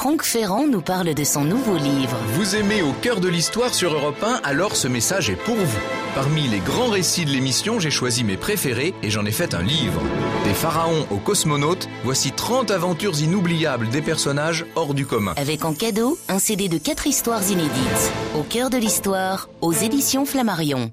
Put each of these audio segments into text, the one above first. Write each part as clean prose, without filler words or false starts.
Franck Ferrand nous parle de son nouveau livre. Vous aimez Au cœur de l'histoire sur Europe 1, alors ce message est pour vous. Parmi les grands récits de l'émission, j'ai choisi mes préférés et j'en ai fait un livre. Des pharaons aux cosmonautes, voici 30 aventures inoubliables des personnages hors du commun. Avec en cadeau, un CD de 4 histoires inédites. Au cœur de l'histoire, aux éditions Flammarion.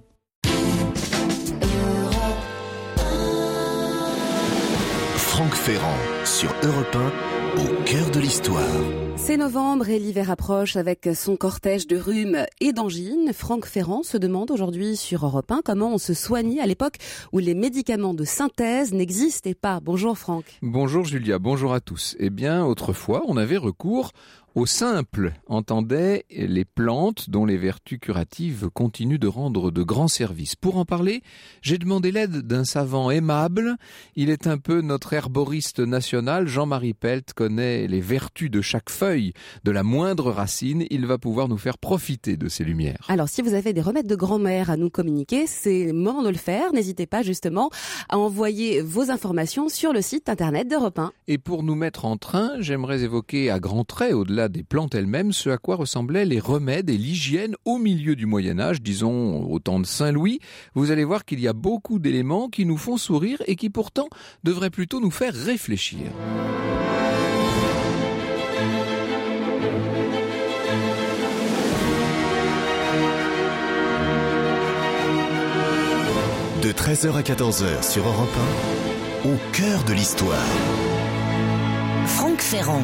Franck Ferrand sur Europe 1, au cœur de l'histoire. C'est novembre et l'hiver approche avec son cortège de rhume et d'angines. Franck Ferrand se demande aujourd'hui sur Europe 1 comment on se soignait à l'époque où les médicaments de synthèse n'existaient pas. Bonjour Franck. Bonjour Julia, bonjour à tous. Eh bien, autrefois, on avait recours au simple, entendait les plantes dont les vertus curatives continuent de rendre de grands services. Pour en parler, j'ai demandé l'aide d'un savant aimable. Il est un peu notre herboriste national. Jean-Marie Pelt connaît les vertus de chaque feuille, de la moindre racine. Il va pouvoir nous faire profiter de ces lumières. Alors, si vous avez des remèdes de grand-mère à nous communiquer, c'est le moment de le faire. N'hésitez pas justement à envoyer vos informations sur le site internet d'Europe 1. Et pour nous mettre en train, j'aimerais évoquer à grands traits, au-delà des plantes elles-mêmes, ce à quoi ressemblaient les remèdes et l'hygiène au milieu du Moyen-Âge, disons au temps de Saint-Louis. Vous allez voir qu'il y a beaucoup d'éléments qui nous font sourire et qui pourtant devraient plutôt nous faire réfléchir. De 13h à 14h sur Europe 1, au cœur de l'histoire. Franck Ferrand.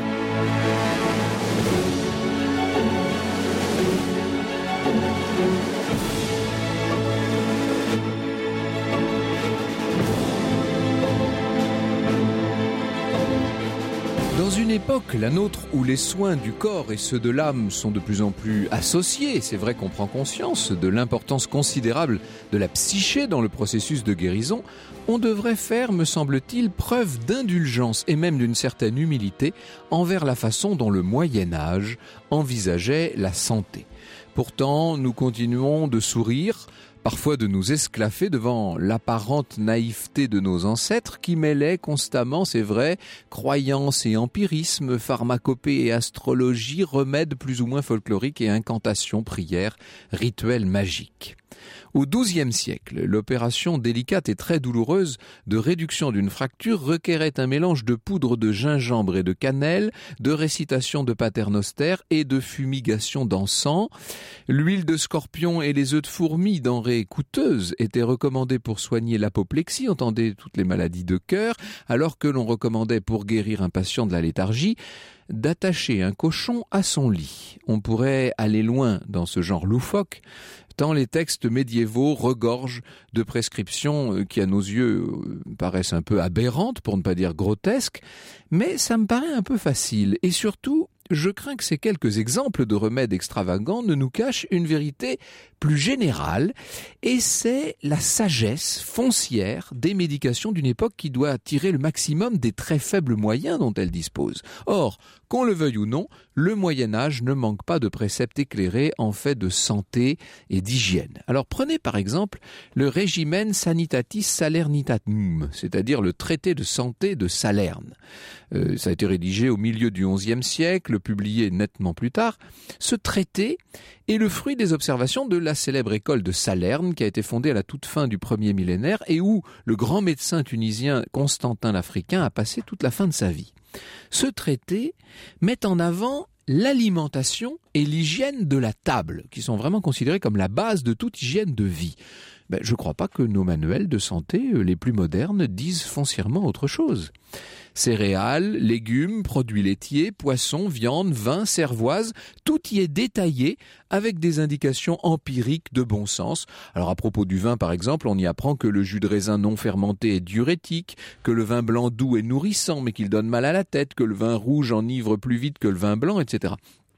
Dans une époque, la nôtre, où les soins du corps et ceux de l'âme sont de plus en plus associés, c'est vrai qu'on prend conscience de l'importance considérable de la psyché dans le processus de guérison, on devrait faire, me semble-t-il, preuve d'indulgence et même d'une certaine humilité envers la façon dont le Moyen-Âge envisageait la santé. Pourtant, nous continuons de sourire, parfois de nous esclaffer devant l'apparente naïveté de nos ancêtres qui mêlaient constamment, c'est vrai, croyances et empirisme, pharmacopée et astrologie, remèdes plus ou moins folkloriques et incantations, prières, rituels magiques. Au XIIe siècle, l'opération délicate et très douloureuse de réduction d'une fracture requérait un mélange de poudre de gingembre et de cannelle, de récitation de paternosters et de fumigation d'encens. L'huile de scorpion et les œufs de fourmi, denrées coûteuses, étaient recommandées pour soigner l'apoplexie, entendez toutes les maladies de cœur, alors que l'on recommandait pour guérir un patient de la léthargie d'attacher un cochon à son lit. On pourrait aller loin dans ce genre loufoque, tant les textes médiévaux regorgent de prescriptions qui, à nos yeux, paraissent un peu aberrantes, pour ne pas dire grotesques, mais ça me paraît un peu facile. Et surtout, je crains que ces quelques exemples de remèdes extravagants ne nous cachent une vérité plus générale, et c'est la sagesse foncière des médications d'une époque qui doit tirer le maximum des très faibles moyens dont elle dispose. Or, qu'on le veuille ou non, le Moyen-Âge ne manque pas de préceptes éclairés en fait de santé et d'hygiène. Alors prenez par exemple le Regimen Sanitatis Salernitatum, c'est-à-dire le traité de santé de Salerne. Ça a été rédigé au milieu du XIe siècle, publié nettement plus tard. Ce traité est le fruit des observations de la célèbre école de Salerne qui a été fondée à la toute fin du premier millénaire et où le grand médecin tunisien Constantin l'Africain a passé toute la fin de sa vie. Ce traité met en avant l'alimentation et l'hygiène de la table, qui sont vraiment considérés comme la base de toute hygiène de vie. Je ne crois pas que nos manuels de santé les plus modernes disent foncièrement autre chose. Céréales, légumes, produits laitiers, poissons, viande, vin, cervoise, tout y est détaillé avec des indications empiriques de bon sens. Alors à propos du vin par exemple, on y apprend que le jus de raisin non fermenté est diurétique, que le vin blanc doux est nourrissant mais qu'il donne mal à la tête, que le vin rouge enivre plus vite que le vin blanc, etc.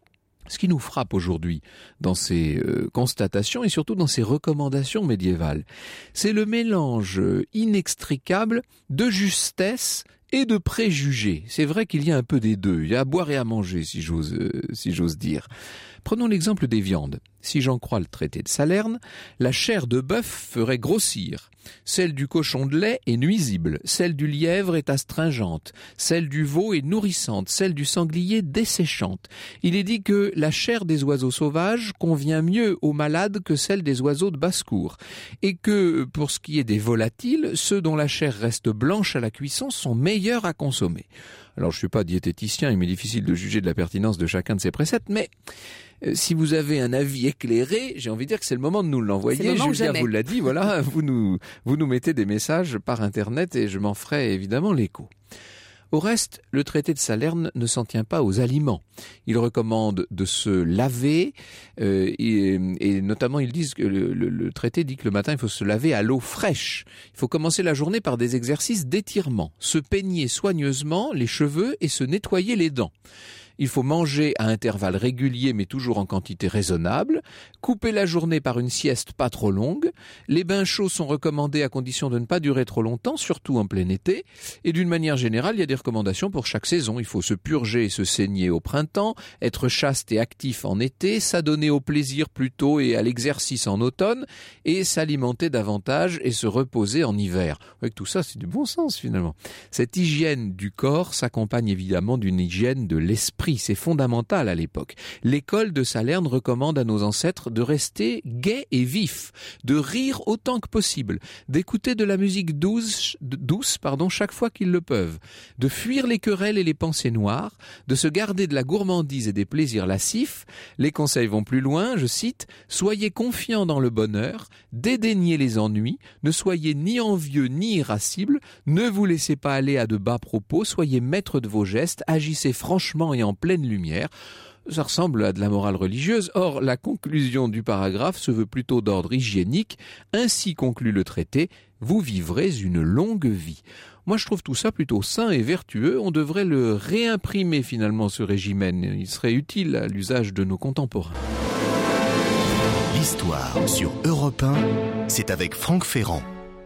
Ce qui nous frappe aujourd'hui dans ces constatations et surtout dans ces recommandations médiévales, c'est le mélange inextricable de justesse et de préjugés. C'est vrai qu'il y a un peu des deux, il y a à boire et à manger si j'ose dire. Prenons l'exemple des viandes. Si j'en crois le traité de Salerne, la chair de bœuf ferait grossir. Celle du cochon de lait est nuisible, celle du lièvre est astringente, celle du veau est nourrissante, celle du sanglier desséchante. Il est dit que la chair des oiseaux sauvages convient mieux aux malades que celle des oiseaux de basse-cour, et que, pour ce qui est des volatiles, ceux dont la chair reste blanche à la cuisson sont meilleurs à consommer. Alors je ne suis pas diététicien, il m'est difficile de juger de la pertinence de chacun de ces préceptes, mais si vous avez un avis éclairé, j'ai envie de dire que c'est le moment de nous l'envoyer. Julia vous l'a dit, voilà, vous nous mettez des messages par Internet et je m'en ferai évidemment l'écho. Au reste, le traité de Salerne ne s'en tient pas aux aliments. Il recommande de se laver et notamment ils disent que le traité dit que le matin il faut se laver à l'eau fraîche. Il faut commencer la journée par des exercices d'étirement, se peigner soigneusement les cheveux et se nettoyer les dents. Il faut manger à intervalles réguliers mais toujours en quantité raisonnable, couper la journée par une sieste pas trop longue, les bains chauds sont recommandés à condition de ne pas durer trop longtemps, surtout en plein été, et d'une manière générale, il y a des recommandations pour chaque saison. Il faut se purger et se saigner au printemps, être chaste et actif en été, s'adonner au plaisir plutôt et à l'exercice en automne, et s'alimenter davantage et se reposer en hiver. Avec tout ça, c'est du bon sens finalement. Cette hygiène du corps s'accompagne évidemment d'une hygiène de l'esprit. C'est fondamental à l'époque. L'école de Salerne recommande à nos ancêtres de rester gais et vifs, de rire autant que possible, d'écouter de la musique douce chaque fois qu'ils le peuvent, de fuir les querelles et les pensées noires, de se garder de la gourmandise et des plaisirs lascifs. Les conseils vont plus loin, je cite, « Soyez confiants dans le bonheur, dédaignez les ennuis, ne soyez ni envieux ni irascibles, ne vous laissez pas aller à de bas propos, soyez maître de vos gestes, agissez franchement et en pleine lumière ». Ça ressemble à de la morale religieuse. Or, la conclusion du paragraphe se veut plutôt d'ordre hygiénique. Ainsi conclut le traité, vous vivrez une longue vie. Moi, je trouve tout ça plutôt sain et vertueux. On devrait le réimprimer finalement, ce régimen. Il serait utile à l'usage de nos contemporains. L'histoire sur Europe 1, c'est avec Franck Ferrand.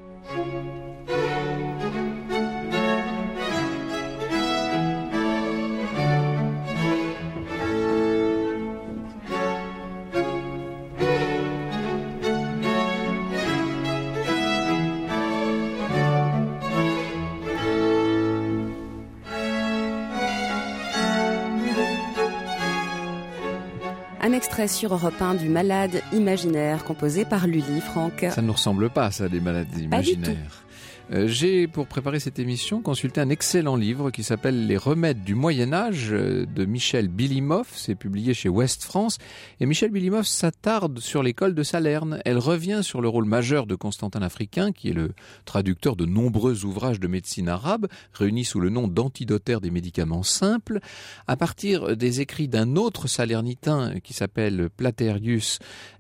Un extrait sur Europe 1 du Malade imaginaire composé par Lully, Franck. Ça ne nous ressemble pas, ça, les malades imaginaires. J'ai, pour préparer cette émission, consulté un excellent livre qui s'appelle « Les remèdes du Moyen-Âge » de Michel Bilimoff. C'est publié chez Ouest France. Et Michel Bilimoff s'attarde sur l'école de Salerne. Elle revient sur le rôle majeur de Constantin l'Africain, qui est le traducteur de nombreux ouvrages de médecine arabe, réunis sous le nom d'Antidotaire des médicaments simples. À partir des écrits d'un autre salernitain qui s'appelle Platérius,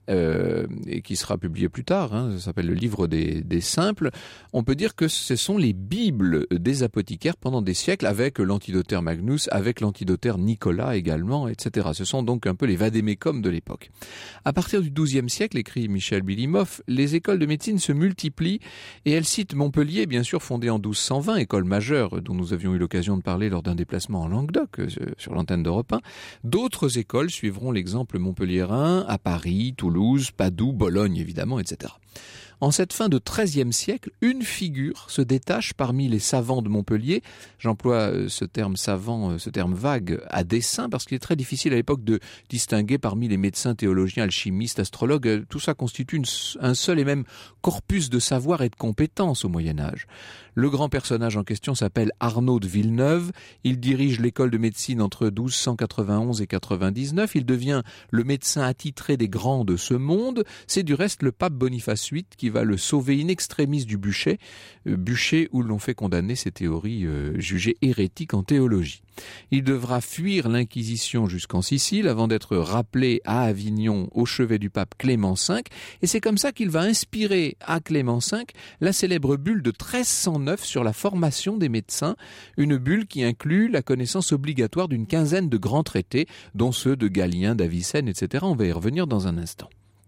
et qui sera publié plus tard, ça s'appelle le livre des simples, on peut dire que ce sont les bibles des apothicaires pendant des siècles, avec l'Antidotaire Magnus, avec l'Antidotaire Nicolas également, etc. Ce sont donc un peu les vadémécums de l'époque. À partir du XIIe siècle, écrit Michel Bilimoff, les écoles de médecine se multiplient et elle cite Montpellier, bien sûr fondée en 1220, école majeure dont nous avions eu l'occasion de parler lors d'un déplacement en Languedoc sur l'antenne d'Europe 1. D'autres écoles suivront l'exemple montpelliérain à Paris, Toulouse, Padoue, Bologne évidemment, etc. En cette fin de XIIIe siècle, une figure se détache parmi les savants de Montpellier. J'emploie ce terme savant, ce terme vague à dessein, parce qu'il est très difficile à l'époque de distinguer parmi les médecins, théologiens, alchimistes, astrologues. Tout ça constitue un seul et même corpus de savoir et de compétences au Moyen-Âge. Le grand personnage en question s'appelle Arnaud de Villeneuve. Il dirige l'école de médecine entre 1291 et 99. Il devient le médecin attitré des grands de ce monde. C'est du reste le pape Boniface VIII qui va le sauver in extremis du bûcher où l'on fait condamner ses théories jugées hérétiques en théologie. Il devra fuir l'Inquisition jusqu'en Sicile avant d'être rappelé à Avignon au chevet du pape Clément V, et c'est comme ça qu'il va inspirer à Clément V la célèbre bulle de 1309 sur la formation des médecins, une bulle qui inclut la connaissance obligatoire d'une quinzaine de grands traités, dont ceux de Galien, d'Avicenne, etc. On va y revenir dans un instant.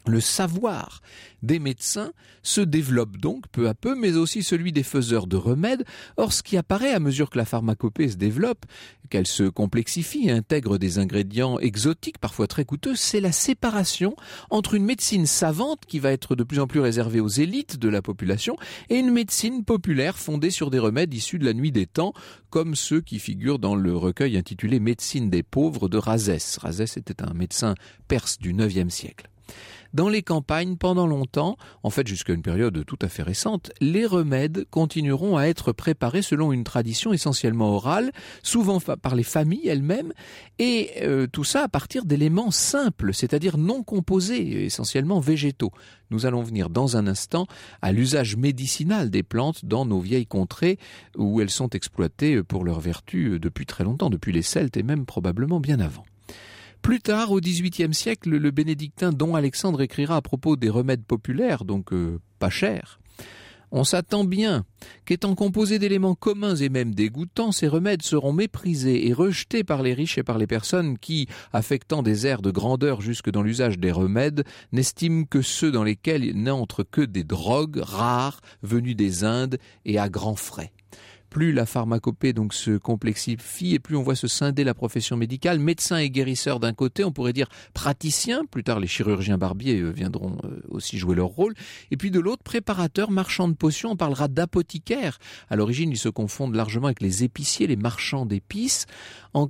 Le savoir des médecins se développe donc peu à peu, mais aussi celui des faiseurs de remèdes. Or, ce qui apparaît à mesure que la pharmacopée se développe, qu'elle se complexifie et intègre des ingrédients exotiques, parfois très coûteux, c'est la séparation entre une médecine savante qui va être de plus en plus réservée aux élites de la population et une médecine populaire fondée sur des remèdes issus de la nuit des temps, comme ceux qui figurent dans le recueil intitulé « Médecine des pauvres » de Rhazès. Rhazès était un médecin perse du IXe siècle. Dans les campagnes, pendant longtemps, en fait jusqu'à une période tout à fait récente, les remèdes continueront à être préparés selon une tradition essentiellement orale, souvent par les familles elles-mêmes, et tout ça à partir d'éléments simples, c'est-à-dire non composés, essentiellement végétaux. Nous allons venir dans un instant à l'usage médicinal des plantes dans nos vieilles contrées où elles sont exploitées pour leurs vertus depuis très longtemps, depuis les Celtes et même probablement bien avant. Plus tard, au XVIIIe siècle, le bénédictin Don Alexandre écrira à propos des remèdes populaires, donc pas chers. On s'attend bien qu'étant composés d'éléments communs et même dégoûtants, ces remèdes seront méprisés et rejetés par les riches et par les personnes qui, affectant des airs de grandeur jusque dans l'usage des remèdes, n'estiment que ceux dans lesquels n'entrent que des drogues rares, venues des Indes et à grands frais. Plus la pharmacopée donc se complexifie et plus on voit se scinder la profession médicale, médecins et guérisseurs d'un côté, on pourrait dire praticiens, plus tard les chirurgiens barbiers viendront aussi jouer leur rôle, et puis de l'autre, préparateurs, marchands de potions, on parlera d'apothicaires. À l'origine, ils se confondent largement avec les épiciers, les marchands d'épices. En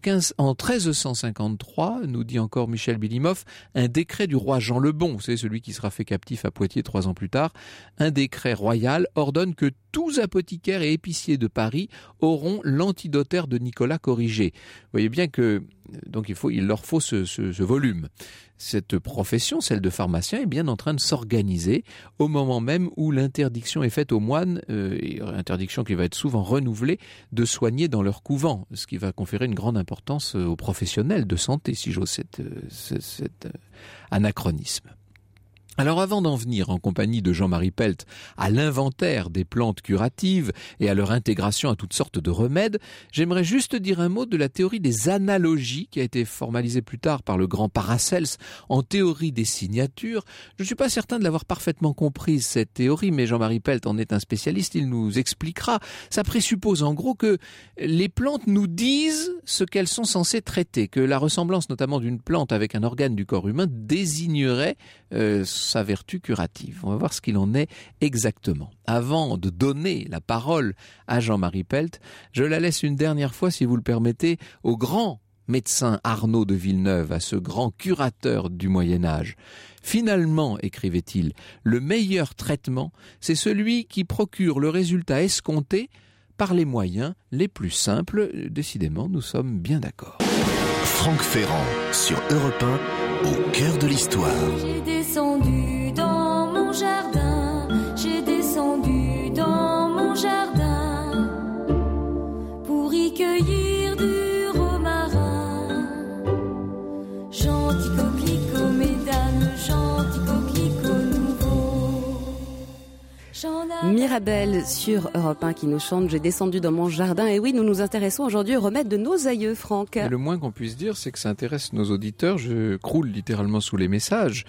1353, nous dit encore Michel Bilimoff, un décret du roi Jean le Bon, c'est celui qui sera fait captif à Poitiers 3 ans plus tard, un décret royal ordonne que tous apothicaires et épiciers de Paris auront l'antidotaire de Nicolas corrigé. Vous voyez bien que donc il leur faut ce volume. Cette profession, celle de pharmacien, est bien en train de s'organiser au moment même où l'interdiction est faite aux moines, interdiction qui va être souvent renouvelée, de soigner dans leur couvent, ce qui va conférer une grande importance aux professionnels de santé, si j'ose cet anachronisme. Alors avant d'en venir en compagnie de Jean-Marie Pelt à l'inventaire des plantes curatives et à leur intégration à toutes sortes de remèdes, j'aimerais juste dire un mot de la théorie des analogies qui a été formalisée plus tard par le grand Paracels en théorie des signatures. Je ne suis pas certain de l'avoir parfaitement comprise cette théorie, mais Jean-Marie Pelt en est un spécialiste, il nous expliquera. Ça présuppose en gros que les plantes nous disent ce qu'elles sont censées traiter, que la ressemblance notamment d'une plante avec un organe du corps humain désignerait sa vertu curative. On va voir ce qu'il en est exactement. Avant de donner la parole à Jean-Marie Pelt, je la laisse une dernière fois, si vous le permettez, au grand médecin Arnaud de Villeneuve, à ce grand curateur du Moyen-Âge. Finalement, écrivait-il, le meilleur traitement, c'est celui qui procure le résultat escompté par les moyens les plus simples. Décidément, nous sommes bien d'accord. Franck Ferrand sur Europe 1, au cœur de l'histoire. J'ai descendu dans mon jardin, j'ai descendu dans mon jardin pour y cueillir du romarin. Gentil coquelicot, mesdames, gentil coquelicot nouveau. Mirabelle sur Europe 1 qui nous chante « J'ai descendu dans mon jardin ». Et oui, nous nous intéressons aujourd'hui aux remèdes de nos aïeux, Franck. Et le moins qu'on puisse dire, c'est que ça intéresse nos auditeurs. Je croule littéralement sous les messages.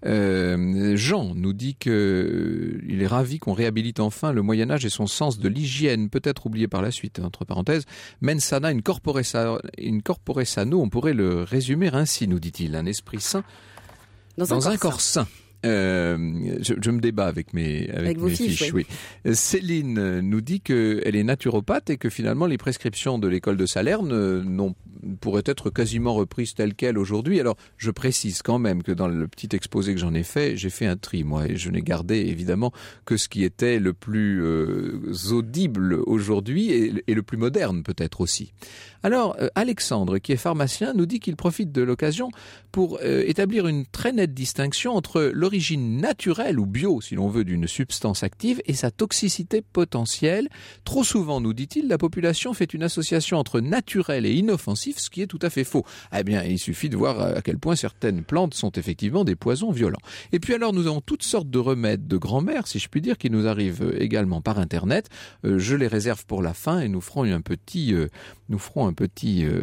Jean nous dit qu'il est ravi qu'on réhabilite enfin le Moyen-Âge et son sens de l'hygiène, peut-être oublié par la suite, entre parenthèses. Mens sana in corpore sano, on pourrait le résumer ainsi, nous dit-il. Un esprit sain dans un corps sain. Je me débat avec mes fiches. Oui. Céline nous dit qu'elle est naturopathe et que finalement les prescriptions de l'école de Salerne pourraient être quasiment reprises telles quelles aujourd'hui. Alors je précise quand même que dans le petit exposé que j'en ai fait, j'ai fait un tri moi et je n'ai gardé évidemment que ce qui était le plus audible aujourd'hui et le plus moderne peut-être aussi. Alors Alexandre, qui est pharmacien, nous dit qu'il profite de l'occasion pour établir une très nette distinction entre l'origine naturelle ou bio, si l'on veut, d'une substance active et sa toxicité potentielle. Trop souvent, nous dit-il, la population fait une association entre naturel et inoffensif, ce qui est tout à fait faux. Eh bien, il suffit de voir à quel point certaines plantes sont effectivement des poisons violents. Et puis alors, nous avons toutes sortes de remèdes de grand-mère, si je puis dire, qui nous arrivent également par Internet. Je les réserve pour la fin et nous ferons un petit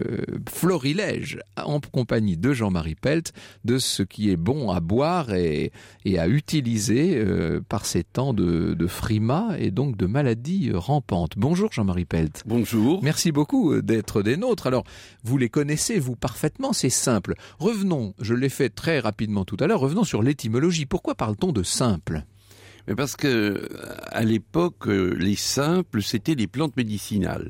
florilège en compagnie de Jean-Marie Pelt de ce qui est bon à boire et et à utiliser par ces temps de frimas et donc de maladies rampantes. Bonjour Jean-Marie Pelt. Bonjour. Merci beaucoup d'être des nôtres. Alors, vous les connaissez, vous, parfaitement, c'est simple. Revenons, je l'ai fait très rapidement tout à l'heure, revenons sur l'étymologie. Pourquoi parle-t-on de simple ? Mais parce que à l'époque, les simples, c'était des plantes médicinales.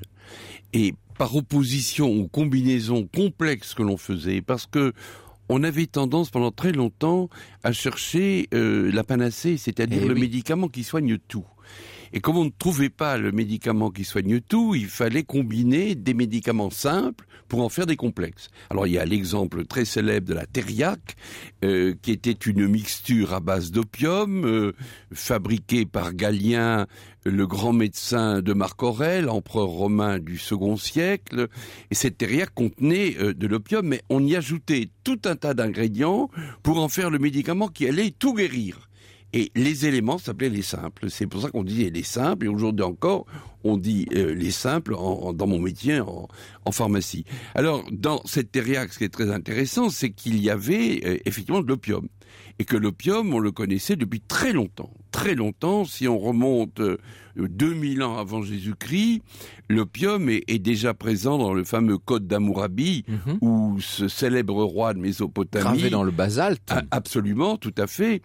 Et par opposition aux combinaisons complexes que l'on faisait, parce que on avait tendance pendant très longtemps à chercher la panacée, c'est-à-dire le médicament qui soigne tout. Et comme on ne trouvait pas le médicament qui soigne tout, il fallait combiner des médicaments simples pour en faire des complexes. Alors il y a l'exemple très célèbre de la thériaque, qui était une mixture à base d'opium, fabriquée par Galien, le grand médecin de Marc Aurèle, empereur romain du second siècle. Et cette thériaque contenait de l'opium, mais on y ajoutait tout un tas d'ingrédients pour en faire le médicament qui allait tout guérir. Et les éléments s'appelaient les simples. C'est pour ça qu'on disait les simples. Et aujourd'hui encore, on dit les simples dans mon métier en pharmacie. Alors, dans cette thériaque, ce qui est très intéressant, c'est qu'il y avait effectivement de l'opium. Et que l'opium, on le connaissait depuis très longtemps. Très longtemps, si on remonte 2000 ans avant Jésus-Christ, l'opium est déjà présent dans le fameux Code d'Hammurabi, où ce célèbre roi de Mésopotamie, gravé dans le basalte, absolument, tout à fait,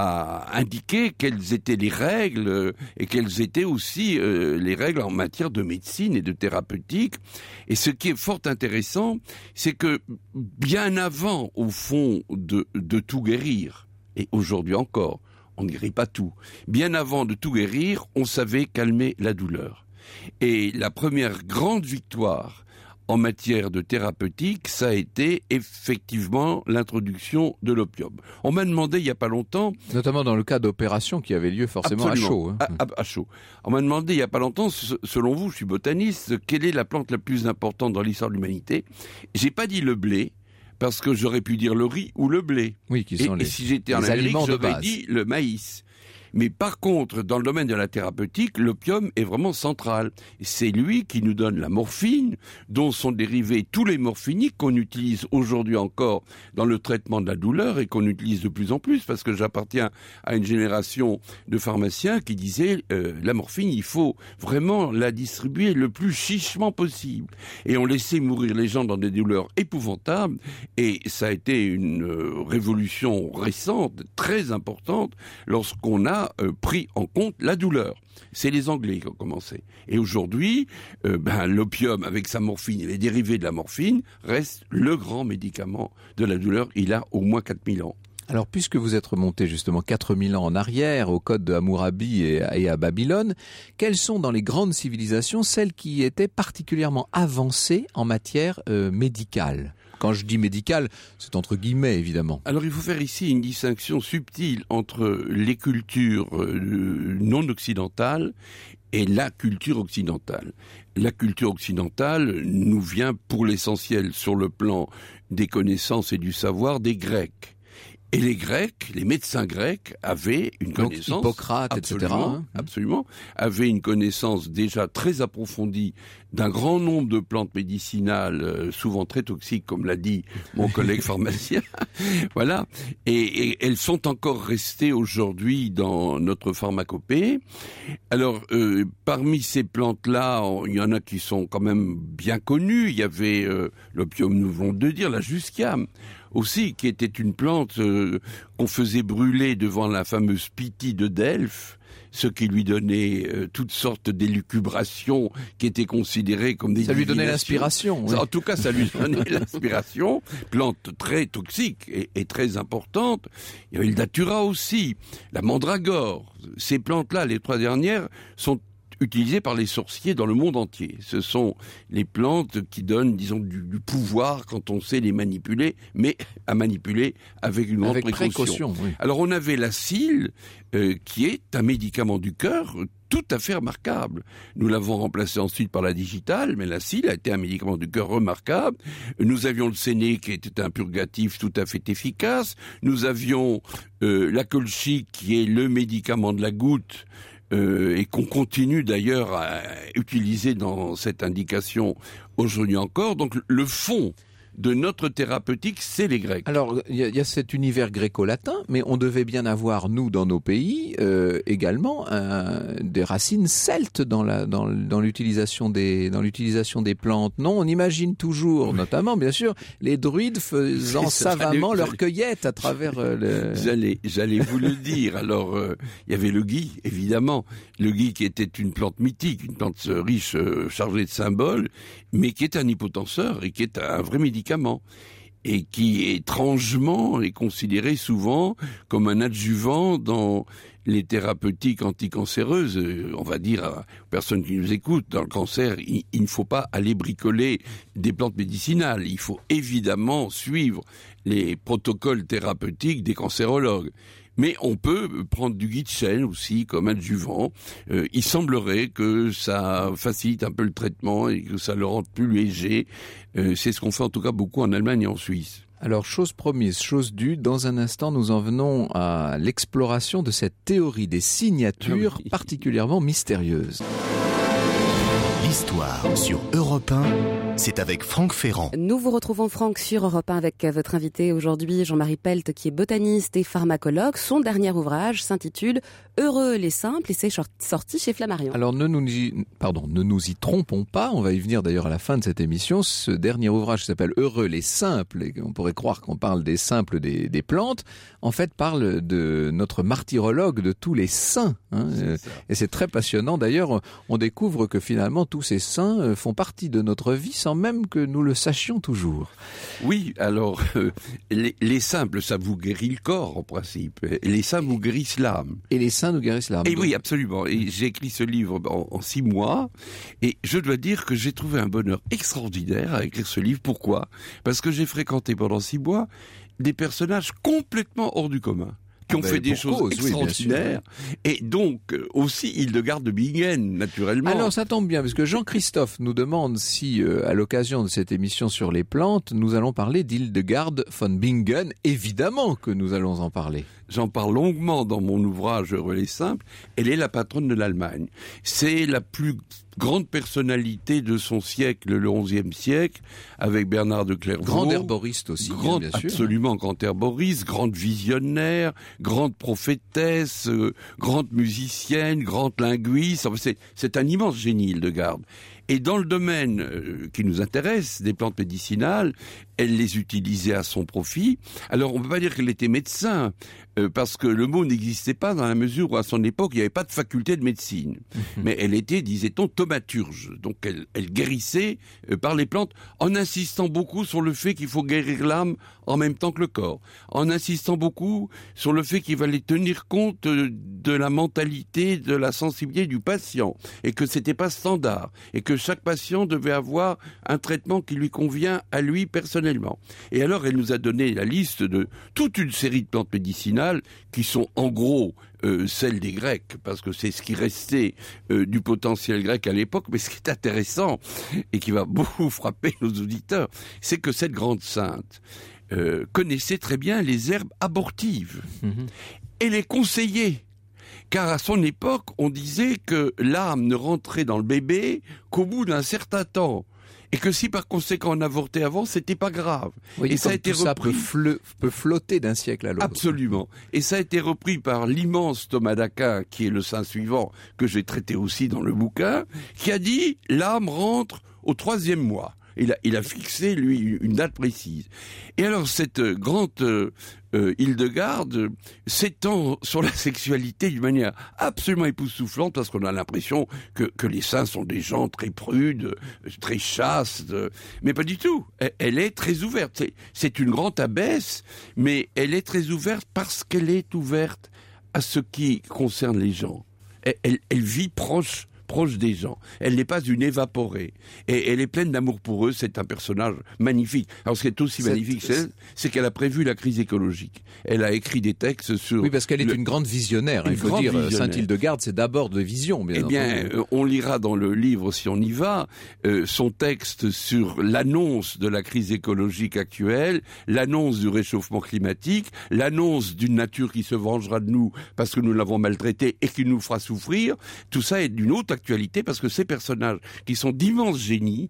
a indiqué quelles étaient les règles et quelles étaient aussi les règles en matière de médecine et de thérapeutique. Et ce qui est fort intéressant, c'est que bien avant, au fond, de tout guérir, et aujourd'hui encore, on ne guérit pas tout. Bien avant de tout guérir, on savait calmer la douleur. Et la première grande victoire en matière de thérapeutique, ça a été effectivement l'introduction de l'opium. On m'a demandé il n'y a pas longtemps... Notamment dans le cas d'opérations qui avaient lieu forcément absolument, à chaud. À chaud. On m'a demandé il n'y a pas longtemps, selon vous, je suis botaniste, quelle est la plante la plus importante dans l'histoire de l'humanité ? J'ai pas dit le blé, parce que j'aurais pu dire le riz ou le blé. Oui, qui sont et si j'étais en Amérique, j'aurais dit le maïs. Mais par contre, dans le domaine de la thérapeutique, l'opium est vraiment central. C'est lui qui nous donne la morphine, dont sont dérivés tous les morphiniques qu'on utilise aujourd'hui encore dans le traitement de la douleur et qu'on utilise de plus en plus, parce que j'appartiens à une génération de pharmaciens qui disaient la morphine, il faut vraiment la distribuer le plus chichement possible. Et on laissait mourir les gens dans des douleurs épouvantables, et ça a été une révolution récente, très importante, lorsqu'on a pris en compte la douleur. C'est les Anglais qui ont commencé. Et aujourd'hui, l'opium avec sa morphine et les dérivés de la morphine reste le grand médicament de la douleur. Il a au moins 4000 ans. Alors, puisque vous êtes remonté justement 4000 ans en arrière au code de Hammurabi et à Babylone, quelles sont dans les grandes civilisations celles qui étaient particulièrement avancées en matière médicale ? Quand je dis médical, c'est entre guillemets, évidemment. Alors, il faut faire ici une distinction subtile entre les cultures non occidentales et la culture occidentale. La culture occidentale nous vient pour l'essentiel sur le plan des connaissances et du savoir des Grecs. Et les Grecs, les médecins grecs avaient une connaissance... Hippocrate, absolument, etc. Absolument, avaient une connaissance déjà très approfondie d'un grand nombre de plantes médicinales, souvent très toxiques, comme l'a dit mon collègue pharmacien. Voilà. Et elles sont encore restées aujourd'hui dans notre pharmacopée. Alors, parmi ces plantes-là, il y en a qui sont quand même bien connues. Il y avait l'opium, nous venons de dire, la jusquiame, aussi, qui était une plante qu'on faisait brûler devant la fameuse Pythie de Delphes, ce qui lui donnait toutes sortes d'élucubrations qui étaient considérées comme des divinations. Ça lui donnait l'inspiration. Oui. En tout cas, ça lui donnait l'inspiration. Plante très toxique et très importante. Il y avait le datura aussi, la mandragore. Ces plantes-là, les trois dernières, sont utilisées par les sorciers dans le monde entier. Ce sont les plantes qui donnent, disons, du pouvoir quand on sait les manipuler, mais à manipuler avec une grande précaution. Oui. Alors on avait la scille, qui est un médicament du cœur tout à fait remarquable. Nous l'avons remplacé ensuite par la digitale, mais la scille a été un médicament du cœur remarquable. Nous avions le séné qui était un purgatif tout à fait efficace. Nous avions la colchicque qui est le médicament de la goutte, et qu'on continue d'ailleurs à utiliser dans cette indication aujourd'hui encore. Donc le fond de notre thérapeutique, c'est les Grecs. Alors, il y a cet univers gréco-latin, mais on devait bien avoir, nous, dans nos pays, également, des racines celtes dans l'utilisation des plantes. Non, on imagine toujours, notamment, bien sûr, les druides faisant savamment leur cueillette à travers J'allais vous le dire. Alors, il y avait le gui, évidemment. Le gui qui était une plante mythique, une plante riche, chargée de symboles, mais qui est un hypotenseur et qui est un vrai médicament. Et qui, étrangement, est considéré souvent comme un adjuvant dans les thérapeutiques anticancéreuses. On va dire aux personnes qui nous écoutent, dans le cancer, il ne faut pas aller bricoler des plantes médicinales. Il faut évidemment suivre les protocoles thérapeutiques des cancérologues. Mais on peut prendre du gui de chêne aussi comme adjuvant. Il semblerait que ça facilite un peu le traitement et que ça le rende plus léger. C'est ce qu'on fait en tout cas beaucoup en Allemagne et en Suisse. Alors, chose promise, chose due, dans un instant, nous en venons à l'exploration de cette théorie des signatures particulièrement mystérieuse. L'histoire sur Europe 1, c'est avec Franck Ferrand. Nous vous retrouvons, Franck, sur Europe 1 avec votre invité aujourd'hui, Jean-Marie Pelt, qui est botaniste et pharmacologue. Son dernier ouvrage s'intitule « Heureux les simples » et c'est sorti chez Flammarion. Alors ne nous y trompons pas, on va y venir d'ailleurs à la fin de cette émission. Ce dernier ouvrage s'appelle « Heureux les simples » et on pourrait croire qu'on parle des simples des plantes. En fait, parle de notre martyrologue de tous les saints. Et c'est très passionnant. D'ailleurs, on découvre que finalement, tous ces saints font partie de notre vie sans même que nous le sachions toujours. Oui, alors, les simples, ça vous guérit le corps en principe. Les saints vous guérissent l'âme. Et les saints nous guérissent l'âme. Et oui, absolument. Et j'ai écrit ce livre en 6 mois. Et je dois dire que j'ai trouvé un bonheur extraordinaire à écrire ce livre. Pourquoi ? Parce que j'ai fréquenté pendant 6 mois des personnages complètement hors du commun, qui ont fait des choses extraordinaires, et donc aussi Hildegard de Bingen, naturellement. Alors ça tombe bien, parce que Jean-Christophe nous demande si, à l'occasion de cette émission sur les plantes, nous allons parler d'Hildegard von Bingen. Évidemment que nous allons en parler. J'en parle longuement dans mon ouvrage Heureux les simples. Elle est la patronne de l'Allemagne. C'est la plus grande personnalité de son siècle, le XIe siècle, avec Bernard de Clairvaux. Grande herboriste aussi, bien sûr. Absolument, grande herboriste, grande visionnaire, grande prophétesse, grande musicienne, grande linguiste. Enfin, c'est un immense génie, Hildegard. Et dans le domaine qui nous intéresse, des plantes médicinales, elle les utilisait à son profit. Alors, on ne peut pas dire qu'elle était médecin, parce que le mot n'existait pas dans la mesure où, à son époque, il n'y avait pas de faculté de médecine. Mais elle était, disait-on, thaumaturge. Donc, elle guérissait par les plantes, en insistant beaucoup sur le fait qu'il faut guérir l'âme en même temps que le corps. En insistant beaucoup sur le fait qu'il fallait tenir compte de la mentalité, de la sensibilité du patient. Et que c'était pas standard. Et que chaque patient devait avoir un traitement qui lui convient à lui personnellement. Et alors, elle nous a donné la liste de toute une série de plantes médicinales qui sont en gros celles des Grecs, parce que c'est ce qui restait du potentiel grec à l'époque. Mais ce qui est intéressant, et qui va beaucoup frapper nos auditeurs, c'est que cette grande sainte connaissait très bien les herbes abortives et les conseillait. Car à son époque, on disait que l'âme ne rentrait dans le bébé qu'au bout d'un certain temps. Et que si par conséquent on avortait avant, c'était pas grave. Oui, et ça a été repris. Ça peut flotter d'un siècle à l'autre. Absolument. Et ça a été repris par l'immense Thomas d'Aquin, qui est le saint suivant, que j'ai traité aussi dans le bouquin, qui a dit l'âme rentre au 3e mois. Il a fixé, lui, une date précise. Et alors, cette grande Hildegard s'étend sur la sexualité d'une manière absolument époustouflante, parce qu'on a l'impression que les saints sont des gens très prudes, très chastes, mais pas du tout. Elle est très ouverte. C'est une grande abbesse, mais elle est très ouverte parce qu'elle est ouverte à ce qui concerne les gens. Elle vit proche des gens. Elle n'est pas une évaporée. Et elle est pleine d'amour pour eux. C'est un personnage magnifique. Alors, ce qui est aussi magnifique, c'est qu'elle a prévu la crise écologique. Elle a écrit des textes sur... Oui, parce qu'elle est une grande visionnaire. Il faut dire, Sainte Hildegard, c'est d'abord de vision. Eh bien, on lira dans le livre, si on y va, son texte sur l'annonce de la crise écologique actuelle, l'annonce du réchauffement climatique, l'annonce d'une nature qui se vengera de nous parce que nous l'avons maltraitée et qui nous fera souffrir. Tout ça est d'une haute actualité, parce que ces personnages qui sont d'immenses génies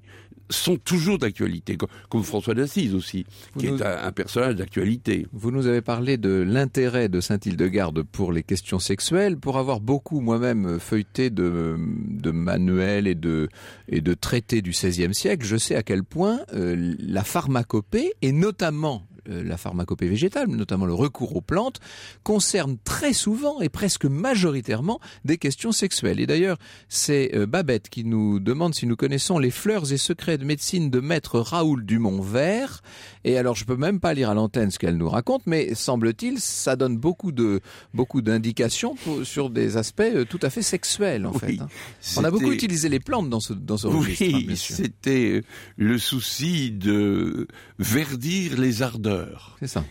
sont toujours d'actualité, comme François d'Assise aussi, qui est un personnage d'actualité. Vous nous avez parlé de l'intérêt de Saint-Hildegarde pour les questions sexuelles. Pour avoir beaucoup moi-même feuilleté de manuels et de traités du XVIe siècle, je sais à quel point la pharmacopée, et notamment la pharmacopée végétale, notamment le recours aux plantes, concerne très souvent et presque majoritairement des questions sexuelles. Et d'ailleurs, c'est Babette qui nous demande si nous connaissons les fleurs et secrets de médecine de maître Raoul Dumont-Vert. Et alors, je peux même pas lire à l'antenne ce qu'elle nous raconte, mais semble-t-il, ça donne beaucoup d'indications sur des aspects tout à fait sexuels, en fait. On a beaucoup utilisé les plantes dans ce registre. Oui, bien sûr. C'était le souci de verdir les ardeurs. C'est ça.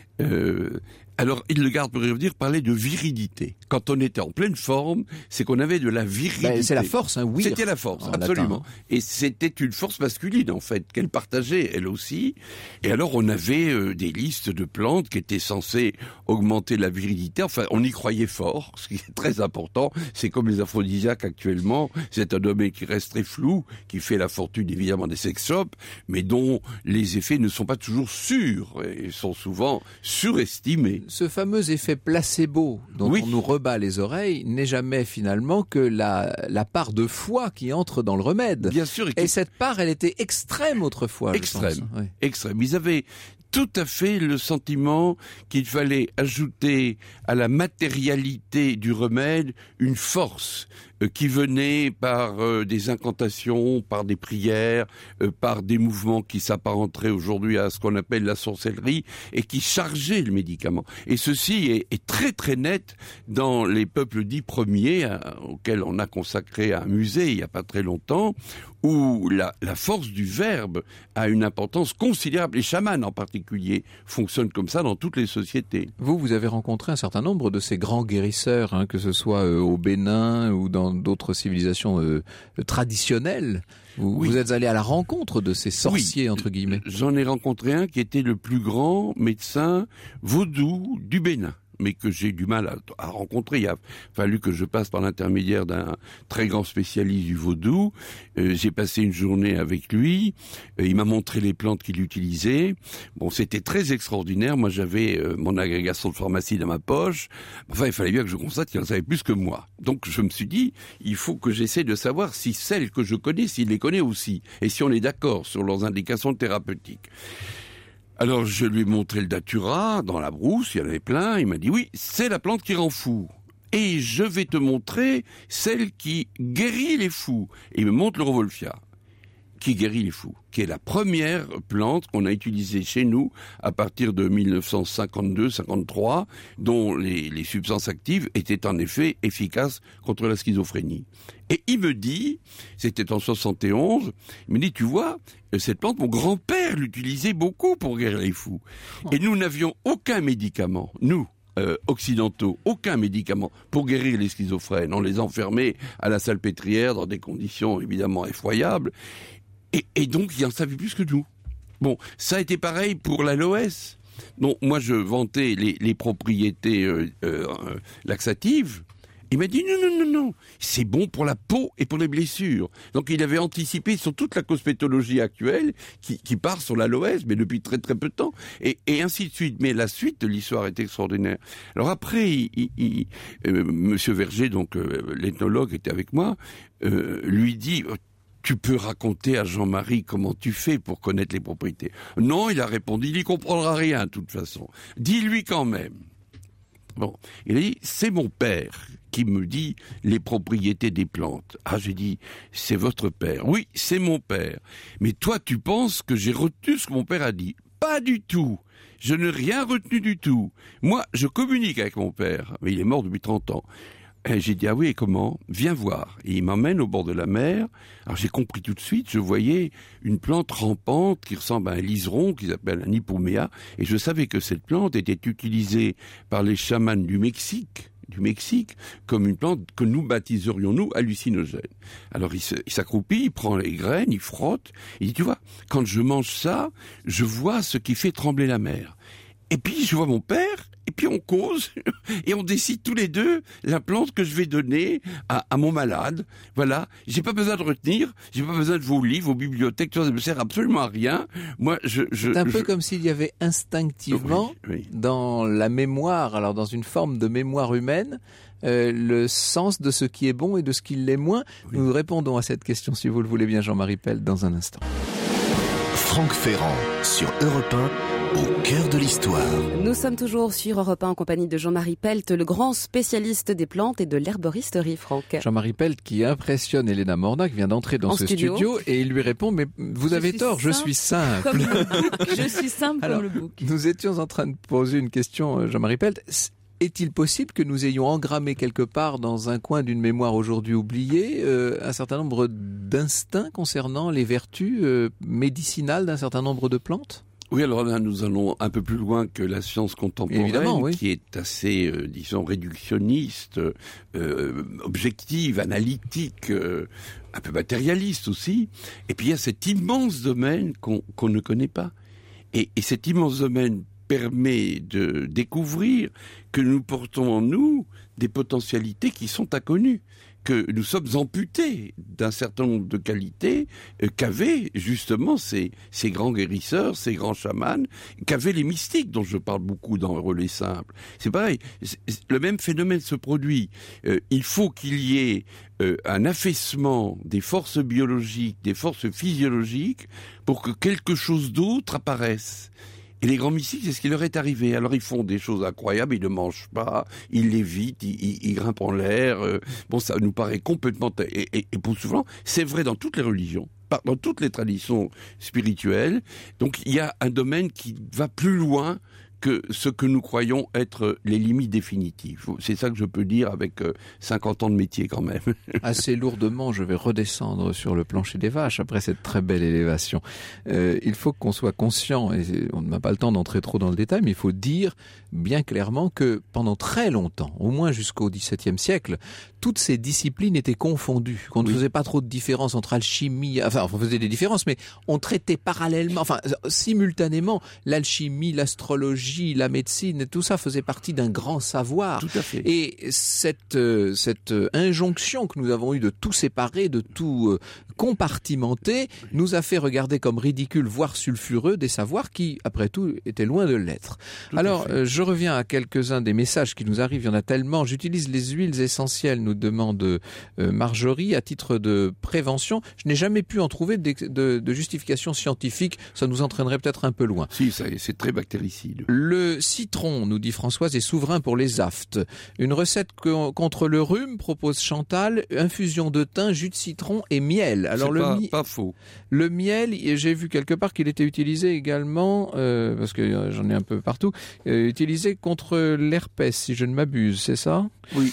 Alors, Hildegarde, pour y revenir, parlait de virilité. Quand on était en pleine forme, c'est qu'on avait de la virilité. C'est la force, hein, oui. C'était la force, absolument. Latin. Et c'était une force masculine, en fait, qu'elle partageait, elle aussi. Et alors, on avait des listes de plantes qui étaient censées augmenter la virilité. Enfin, on y croyait fort, ce qui est très important. C'est comme les aphrodisiaques actuellement. C'est un domaine qui reste très flou, qui fait la fortune, évidemment, des sex shops, mais dont les effets ne sont pas toujours sûrs et sont souvent surestimés. Ce fameux effet placebo dont on nous rebat les oreilles n'est jamais finalement que la part de foi qui entre dans le remède. Bien sûr. Et cette part, elle était extrême autrefois. Extrême. Extrême. Ils avaient tout à fait le sentiment qu'il fallait ajouter à la matérialité du remède une force qui venait par des incantations, par des prières, par des mouvements qui s'apparenteraient aujourd'hui à ce qu'on appelle la sorcellerie et qui chargeaient le médicament. Et ceci est très très net dans les peuples dits premiers, auxquels on a consacré un musée il n'y a pas très longtemps, où la force du verbe a une importance considérable. Les chamans en particulier fonctionnent comme ça dans toutes les sociétés. Vous avez rencontré un certain nombre de ces grands guérisseurs, hein, que ce soit au Bénin ou dans d'autres civilisations traditionnelles. Vous êtes allé à la rencontre de ces sorciers, entre guillemets. J'en ai rencontré un qui était le plus grand médecin vaudou du Bénin, mais que j'ai du mal à rencontrer. Il a fallu que je passe par l'intermédiaire d'un très grand spécialiste du vaudou. J'ai passé une journée avec lui. Il m'a montré les plantes qu'il utilisait. Bon, c'était très extraordinaire. Moi, j'avais mon agrégation de pharmacie dans ma poche. Enfin, il fallait bien que je constate qu'il en savait plus que moi. Donc, je me suis dit, il faut que j'essaie de savoir si celles que je connais, s'il les connaît aussi. Et si on est d'accord sur leurs indications thérapeutiques. Alors, je lui ai montré le datura dans la brousse, il y en avait plein. Il m'a dit, oui, c'est la plante qui rend fou. Et je vais te montrer celle qui guérit les fous. Et il me montre le Revolfia, qui guérit les fous, qui est la première plante qu'on a utilisée chez nous à partir de 1952-53, dont les substances actives étaient en effet efficaces contre la schizophrénie. Et il me dit, c'était en 71, il me dit, tu vois, cette plante, mon grand-père l'utilisait beaucoup pour guérir les fous. Et nous n'avions aucun médicament, nous, occidentaux, aucun médicament pour guérir les schizophrènes. On les enfermait à la salpêtrière dans des conditions évidemment effroyables. Et donc, il en savait plus que nous. Bon, ça a été pareil pour l'aloès. Donc, moi, je vantais les propriétés laxatives. Il m'a dit non, c'est bon pour la peau et pour les blessures. Donc il avait anticipé sur toute la cosmétologie actuelle qui part sur l'aloès, mais depuis très très peu de temps, et ainsi de suite. Mais la suite de l'histoire est extraordinaire. Alors après, Monsieur Verger, donc l'ethnologue, était avec moi, lui dit. Tu peux raconter à Jean-Marie comment tu fais pour connaître les propriétés. Non, il a répondu, il n'y comprendra rien de toute façon. Dis-lui quand même. Bon, il a dit, c'est mon père qui me dit les propriétés des plantes. Ah, j'ai dit, c'est votre père. Oui, c'est mon père. Mais toi, tu penses que j'ai retenu ce que mon père a dit? Pas du tout. Je n'ai rien retenu du tout. Moi, je communique avec mon père, mais il est mort depuis 30 ans. Et j'ai dit, ah oui, et comment? Viens voir. Et il m'emmène au bord de la mer. Alors j'ai compris tout de suite, je voyais une plante rampante qui ressemble à un liseron, qui s'appelle un hippomea, et je savais que cette plante était utilisée par les chamans du Mexique, comme une plante que nous baptiserions, nous, hallucinogène. Alors il s'accroupit, il prend les graines, il frotte, il dit, tu vois, quand je mange ça, je vois ce qui fait trembler la mer. Et puis je vois mon père, et puis on cause, et on décide tous les deux la plante que je vais donner à mon malade. Voilà, j'ai pas besoin de retenir, j'ai pas besoin de vos livres, vos bibliothèques, tout ça ne me sert absolument à rien. Moi, c'est un peu comme s'il y avait instinctivement dans la mémoire, alors dans une forme de mémoire humaine, le sens de ce qui est bon et de ce qui l'est moins. Oui. Nous répondons à cette question, si vous le voulez bien, Jean-Marie Pelt, dans un instant. Franck Ferrand, sur Europe 1, au cœur de l'histoire. Nous sommes toujours sur Europe 1 en compagnie de Jean-Marie Pelt, le grand spécialiste des plantes et de l'herboristerie, Franck. Jean-Marie Pelt qui impressionne Elena Morna, qui vient d'entrer dans ce studio, et il lui répond, mais vous avez tort, je suis simple. Je suis simple comme le bouc. Nous étions en train de poser une question, Jean-Marie Pelt. Est-il possible que nous ayons engrammé quelque part dans un coin d'une mémoire aujourd'hui oubliée un certain nombre d'instincts concernant les vertus médicinales d'un certain nombre de plantes ? Oui, alors là, nous allons un peu plus loin que la science contemporaine, oui. qui est assez, disons, réductionniste, objective, analytique, un peu matérialiste aussi. Et puis il y a cet immense domaine qu'on ne connaît pas. Et cet immense domaine permet de découvrir que nous portons en nous des potentialités qui sont inconnues, que nous sommes amputés d'un certain nombre de qualités qu'avaient justement ces grands guérisseurs, ces grands chamans, qu'avaient les mystiques dont je parle beaucoup dans Heureux les simples. C'est pareil, le même phénomène se produit. Il faut qu'il y ait un affaissement des forces biologiques, des forces physiologiques, pour que quelque chose d'autre apparaisse. Et les grands mystiques, c'est ce qui leur est arrivé. Alors ils font des choses incroyables, ils ne mangent pas, ils lévitent, ils grimpent en l'air. Bon, ça nous paraît complètement époustouflant. C'est vrai dans toutes les religions, dans toutes les traditions spirituelles. Donc il y a un domaine qui va plus loin que ce que nous croyons être les limites définitives. C'est ça que je peux dire avec 50 ans de métier quand même. Assez lourdement, je vais redescendre sur le plancher des vaches après cette très belle élévation. Il faut qu'on soit conscient, et on n'a pas le temps d'entrer trop dans le détail, mais il faut dire bien clairement que pendant très longtemps, au moins jusqu'au XVIIe siècle, toutes ces disciplines étaient confondues, qu'on ne faisait pas trop de différence entre alchimie, enfin on faisait des différences, mais on traitait parallèlement, enfin simultanément, l'alchimie, l'astrologie, la médecine, tout ça faisait partie d'un grand savoir. Tout à fait. Et cette injonction que nous avons eue de tout séparer, de tout compartimenter, nous a fait regarder comme ridicule, voire sulfureux, des savoirs qui, après tout, étaient loin de l'être. Alors, je reviens à quelques-uns des messages qui nous arrivent, il y en a tellement. J'utilise les huiles essentielles, nous demande Marjorie, à titre de prévention. Je n'ai jamais pu en trouver de justification scientifique, ça nous entraînerait peut-être un peu loin. Si, c'est très bactéricide. Le citron, nous dit Françoise, est souverain pour les aftes. Une recette contre le rhume, propose Chantal, infusion de thym, jus de citron et miel. Alors pas faux. Le miel, j'ai vu quelque part qu'il était utilisé également, parce que j'en ai un peu partout, utilisé contre l'herpès, si je ne m'abuse, c'est ça ? Oui.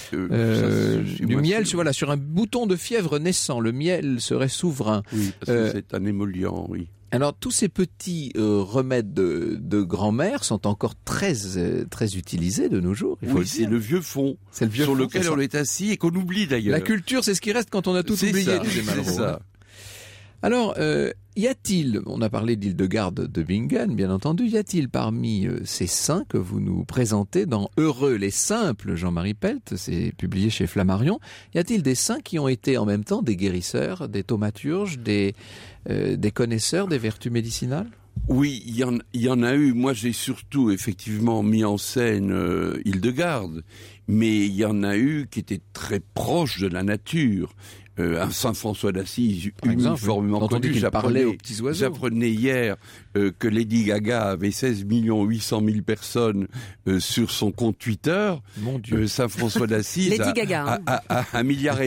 Du miel, voilà, sur un bouton de fièvre naissant, le miel serait souverain. Oui, parce que c'est un émollient, oui. Alors, tous ces petits remèdes de grand-mère sont encore très utilisés de nos jours. Il faut c'est le vieux fond sur lequel on est assis et qu'on oublie d'ailleurs. La culture, c'est ce qui reste quand on a tout oublié, disait Malraux. C'est ça. Alors, y a-t-il, on a parlé d'Hildegarde de Bingen, bien entendu, y a-t-il parmi ces saints que vous nous présentez dans Heureux les simples, Jean-Marie Pelt, c'est publié chez Flammarion, y a-t-il des saints qui ont été en même temps des guérisseurs, des thaumaturges, des connaisseurs des vertus médicinales ? Oui, il y en a eu. Moi, j'ai surtout effectivement mis en scène Hildegarde, mais il y en a eu qui étaient très proches de la nature. Un Saint François d'Assise uniformément connu. J'apprenais hier que Lady Gaga avait 16 800 000 personnes sur son compte Twitter. Mon Dieu. Saint François d'Assise Lady Gaga, a 1,5 milliard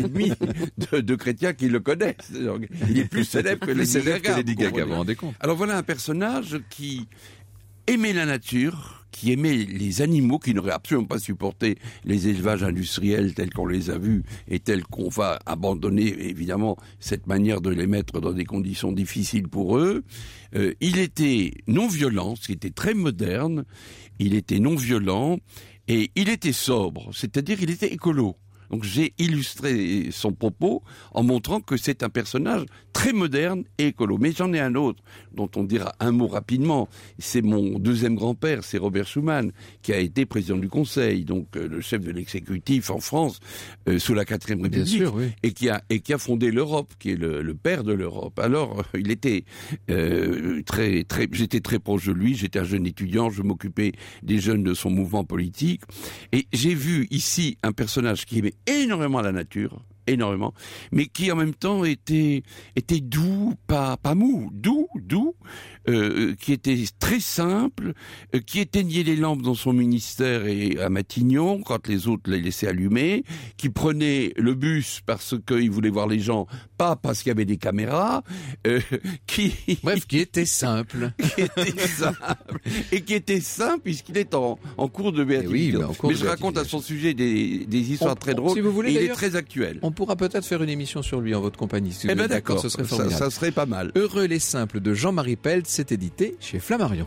de chrétiens qui le connaissent. Il est plus célèbre que Lady Gaga. Vous vous rendez compte ? Alors voilà un personnage qui aimait la nature, qui aimait les animaux, qui n'aurait absolument pas supporté les élevages industriels tels qu'on les a vus et tels qu'on va abandonner, évidemment, cette manière de les mettre dans des conditions difficiles pour eux. Il était non-violent, ce qui était très moderne. Il était non-violent et il était sobre, c'est-à-dire il était écolo. Donc j'ai illustré son propos en montrant que c'est un personnage très moderne et écolo. Mais j'en ai un autre dont on dira un mot rapidement. C'est mon deuxième grand-père, c'est Robert Schuman, qui a été président du Conseil, donc le chef de l'exécutif en France sous la 4e République, Bien sûr, oui. et qui a fondé l'Europe, qui est le père de l'Europe. Alors, il était j'étais très proche de lui, j'étais un jeune étudiant, je m'occupais des jeunes de son mouvement politique, et j'ai vu ici un personnage qui aimait énormément la nature, énormément, mais qui en même temps était doux, pas mou, doux, qui était très simple, qui éteignait les lampes dans son ministère et à Matignon quand les autres les laissaient allumer, qui prenait le bus parce qu'il voulait voir les gens, pas parce qu'il y avait des caméras, qui était simple. Et qui était simple puisqu'il est en cours de béatitude. Mais je raconte à son sujet des histoires très drôles, si vous voulez, et il est très actuel. On pourra peut-être faire une émission sur lui en votre compagnie. Si vous êtes d'accord, ce serait formidable. Ça serait pas mal. Heureux les simples de Jean-Marie Pelt, c'est édité chez Flammarion.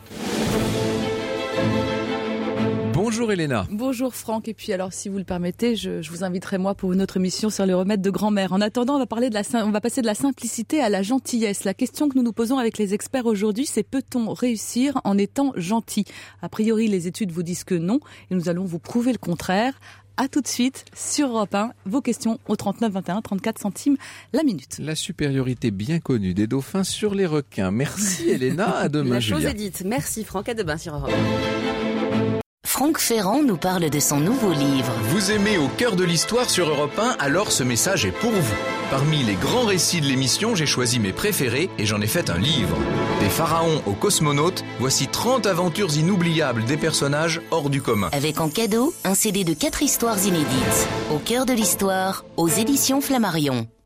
Bonjour Elena. Bonjour Franck, et puis alors si vous le permettez, je vous inviterai moi pour une autre émission sur les remèdes de grand-mère. En attendant, on va passer de la simplicité à la gentillesse. La question que nous nous posons avec les experts aujourd'hui, c'est peut-on réussir en étant gentil ? A priori, les études vous disent que non, et nous allons vous prouver le contraire. À tout de suite sur Europe 1, vos questions au 39 21 34 centimes la minute. La supériorité bien connue des dauphins sur les requins. Merci Elena, à demain. La Julia. chose est dite. Merci Franck, à demain sur Europe 1. Franck Ferrand nous parle de son nouveau livre. Vous aimez Au cœur de l'histoire sur Europe 1, alors ce message est pour vous. Parmi les grands récits de l'émission, j'ai choisi mes préférés et j'en ai fait un livre. Des pharaons aux cosmonautes, voici 30 aventures inoubliables des personnages hors du commun. Avec en cadeau, un CD de 4 histoires inédites. Au cœur de l'histoire, aux éditions Flammarion.